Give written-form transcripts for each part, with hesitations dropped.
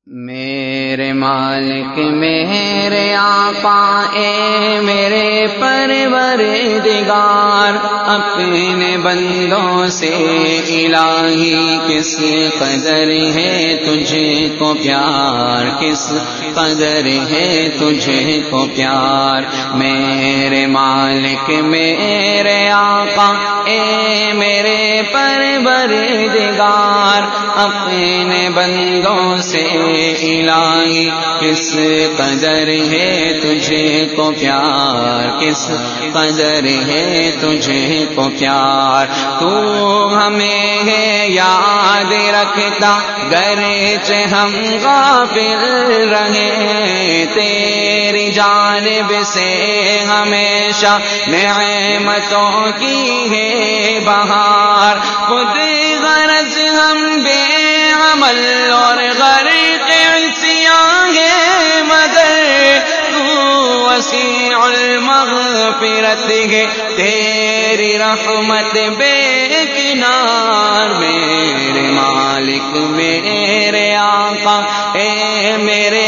میرے مالک میرے آقا اے میرے پروردگار، اپنے بندوں سے الہی کس قدر ہے تجھ کو پیار، کس قدر ہے تجھ کو پیار۔ میرے مالک میرے آقا اے میرے پروردگار، اپنے بندوں سے الہی کس قدر ہے تجھے کو پیار، کس قدر ہے تجھے کو پیار۔ تو ہمیں ہے یاد رکھتا گرچہ ہم غافل رہے، تیری جانب سے ہمیشہ نعمتوں کی ہے بہار۔ خود غرض ہم بے عمل اور غرق عصیاں ہے، مگر تو وسیع المغفرت ہے، تیری رحمت بے کنار۔ میرے مالک میرے آقا اے میرے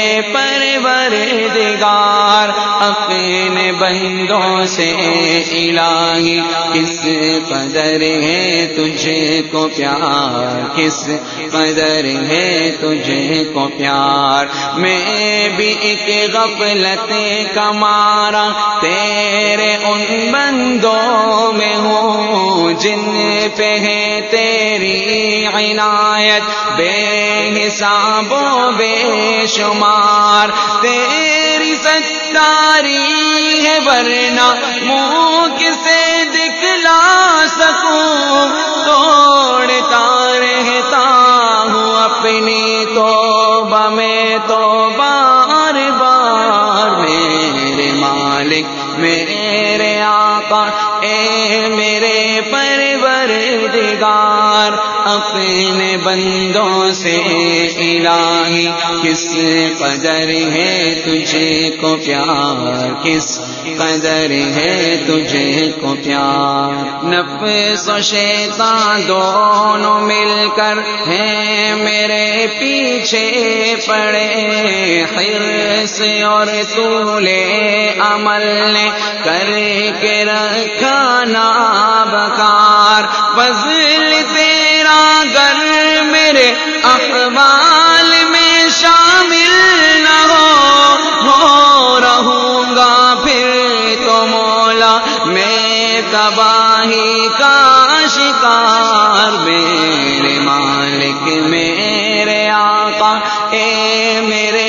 پروردگار، اپنے بندوں سے الہی کس قدر ہے تجھے کو پیار، کس قدر ہے تجھے کو پیار۔ میں بھی ایک غفلت کا مارا تیرے ان بندوں میں ہوں، جن پہ ہے تیری عنایت بے حساب و بے شمار۔ تیری ستاری ہے ورنہ منہ کسے دکھلا سکوں، توڑتا رہتا ہوں اپنی توبہ میں تو بار بار۔ میرے مالک میرے آقا اے میرے پروردگار، اپنے بندوں سے الہی کس قدر ہے تجھے کو پیار، کس قدر ہے تجھے کو پیار۔ نفس و شیطان دونوں مل کر ہیں میرے پیچھے پڑے، حرص اور طول عمل نے کر کے رکھا نابکار۔ فضل تیرا گر میرے احوال میں شامل نہ ہو رہوں گا پھر تو مولا میں تباہی کا شکار۔ میرے مالک میرے آقا اے میرے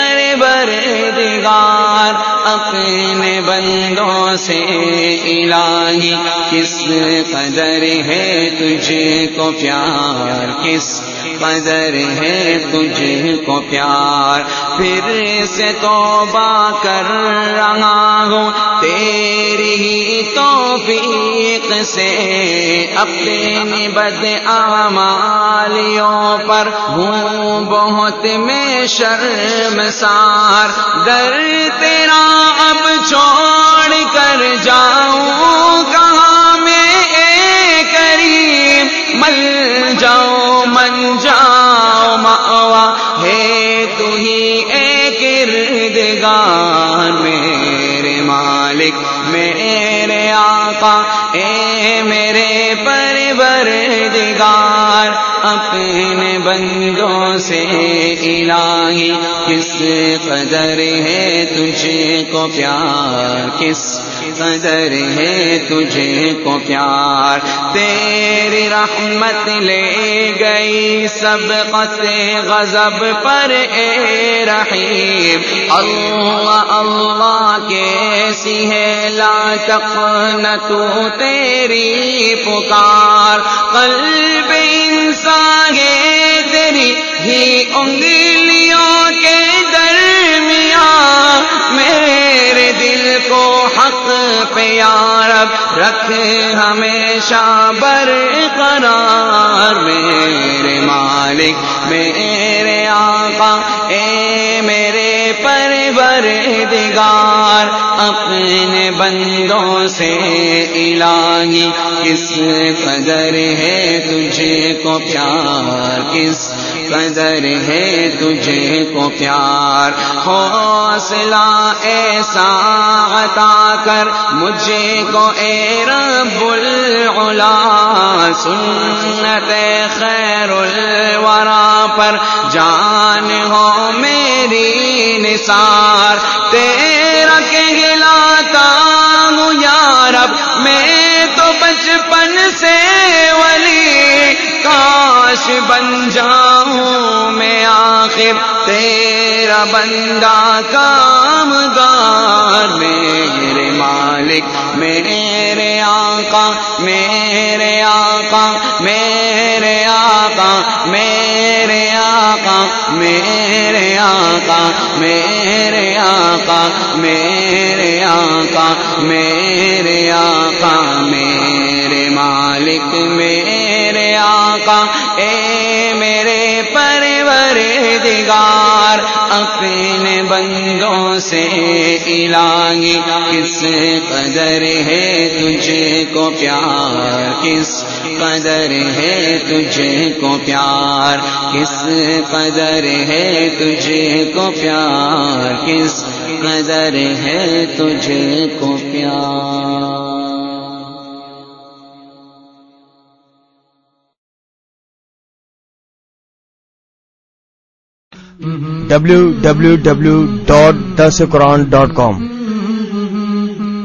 پروردگار، اپنے بندوں سے الہی کس قدر ہے تجھے کو پیار، کس قدر ہے تجھے کو پیار۔ پھر سے توبہ کر رہا ہوں تیری ہی توفیق سے، اپنی بد اعمالیوں پر ہوں بہت میں شرمسار۔ در تیرا اب چھوڑ کر جاؤں کہاں میں اے کریم، مل جاؤ من جاؤ مأوا ہے تو ہی اے کردگار۔ میرے مالک میرے آقا اے میرے پروردگار، اپنے بندوں سے الہی کس قدر ہے تجھے کو پیار، کس قدر ہے تجھے کو پیار۔ تیری رحمت لے گئی سبقت غضب پر اے رحیم، اللہ اللہ کیسی ہے لا تقنطوا تیری پکار۔ قلب انسان ہے تیری ہی انگلیوں کے درمیان، میرے دل کو حق پہ یا رب رکھ ہمیشہ برقرار۔ میرے مالک میرے آقا اے میرے پروردگار، پروردگار اپنے بندوں سے الہی کس قدر ہے تجھے کو پیار، کس قدر ہے تجھے کو پیار، حوصلہ ایسا عطا کر مجھے کو اے رب العلا، سنت خیر الورا پر جان ہو میری نثار، تیرا کہلاتا ہوں یا رب میں تو بچپن سے ولی، کاش بن جاؤں میں آخر تیرا بندہ کامگار، میرے مالک میرے آقا میرے آقا میرے آقا میرے آقا میرے آقا میرے آقا میرے آقا میرے آقا میرے مالک میرے آقا، اے میرے پروردگار اپنے بندوں سے الہی کس قدر ہے تجھے کو پیار، کس قدر ہے تجھے کو پیار، کس قدر ہے تجھے کو پیار، کس قدر ہے تجھے کو پیار۔ www.darsequran.com